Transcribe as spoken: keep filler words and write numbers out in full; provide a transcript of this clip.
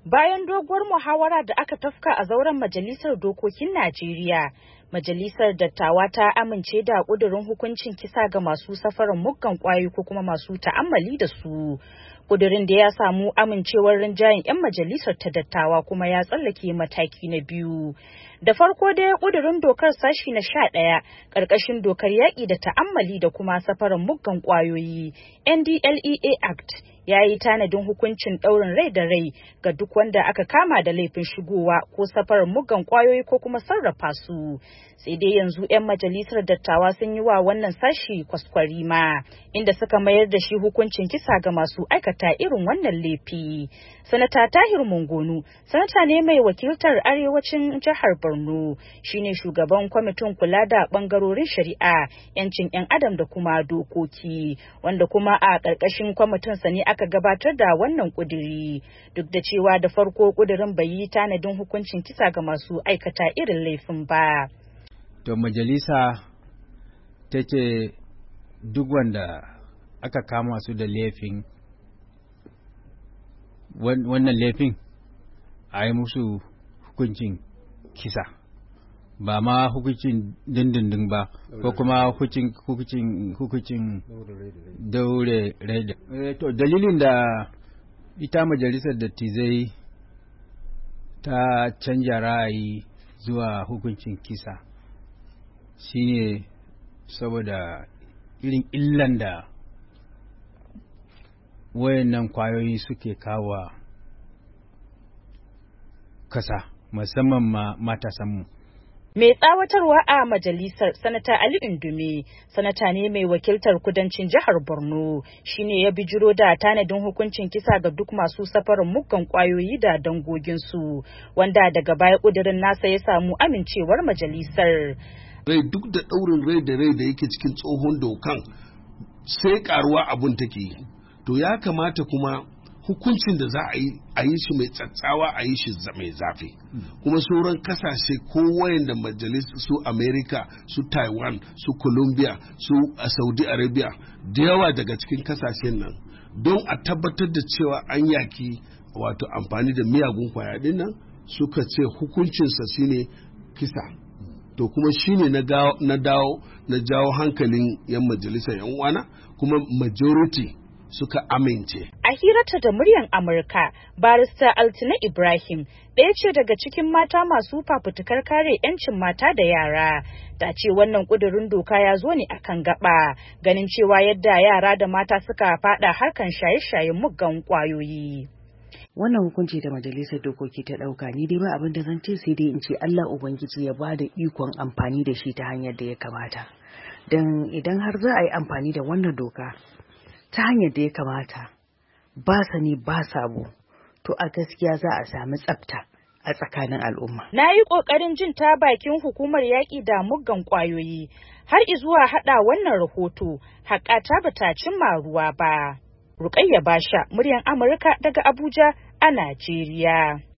Bayan doguwar muhawara da aka tafka a zauren Majalisar Dokokin Najeriya, Majalisar Dattawa ta amince da ƙudurin hukuncin kisa ga masu safarar muggan ƙwayoyi ko kuma masu ta'ammali da su. Ƙudurin da ya samu amincewar rinjayen 'yan majalisar ta dattawa kuma ya tsallake mataki na biyu. Da farko dai ƙudurin dokar sashi na sha ɗaya ƙarƙashin dokar yaƙi da ta'ammali da kuma safarar muggan ƙwayoyi N D L E A Act ya yi tanadin hukuncin ɗaurin rai da rai ga duk wanda aka kama da laifin shigowa ko safarar muggan ƙwayoyi ko kuma sarrafa su. Sai dai yanzu 'yan majalisar dattawa sun yi wa wannan sashi kwaskwarima, inda suka mayar da shi hukuncin kisa ga masu aikata irin wannan laifi. Sanata Tahir Mungunu, sanata ne mai wakiltar arewacin jihar Borno, shine shugaban kwamitin kula da bangarorin shari'a, 'yancin 'yan adam da kuma dokoki, wanda kuma a ƙarƙashin kwamitinsa ne aka gabatar da wannan ƙuduri, duk da cewa da farko ƙudurin bai yi tanadin hukuncin kisa ga masu aikata irin laifin ba. To majalisa ta ce duk wanda aka kama su da laifin wannan laifin a yi musu hukuncin kisa, ba ma hukuncin dindindin ba ko kuma hukuncin hukuncin hukuncin daure rai. To dalilin da ita majalisar dattijai ta canja ra'ayi zuwa hukuncin kisa shine saboda irin illan da wayannan kwayoyi suke kawo kasa, musamman ma matasanmu. Mai tsawatarwa a majalisar sanata Ali Indume, sanata ne mai wakiltar kudancin jihar Borno, shine ya bijiro da tanadin hukuncin kisa ga duk masu safarin muggan kwayoyi da dangoginsu, wanda daga baya kudirin nasa ya samu amincewar majalisar. Rai duk da daurin rai da rai da yake cikin tsohon dokan sai karuwa abun take yi. To ya kamata kuma hukuncin da za a yi a yi shi mai tsatsawa, a yi shi mai zafi. Kuma sauran kasashe ko wayanda majalis su America, su Taiwan, su Colombia, su Saudi Arabia, da yawa daga cikin kasashen nan don a tabbatar da cewa an yaki wato amfani da miyagun kwaya din nan, suka ce hukuncinsa shine kisa. To kuma shine na na dawo na jawo hankalin yan majalisa yan uwana, kuma majority suka amince. A hirarta da muryar Amurka, barista Altina Ibrahim, ɗaya ce daga cikin mata masu fafutukar kare 'yancin mata da yara, ta ce wannan ƙudurin doka ya zo ne akan gaba, ganin cewa yadda yara da mata suka fada harkan shaye-shayen muggan ƙwayoyi. Wannan hukunci da majalisar dokoki ta ɗauka, ni dai ba abin da zan ce sai dai in ce Allah Ubangiji ya ba da ikon amfani da shi ta hanyar da ya kamata. Don idan har za a yi amfani da wannan doka ta hanyar da ya kamata, ba sani ba sabo, to a gaskiya za a sami tsafta a tsakanin al'umma. Na yi ƙoƙarin jin ta bakin hukumar yaƙi da muggan ƙwayoyi har izuwa haɗa wannan rahoto, haƙata ba ta cimma ruwa ba. Rukayya Basha, muryar Amurka daga Abuja a Najeriya.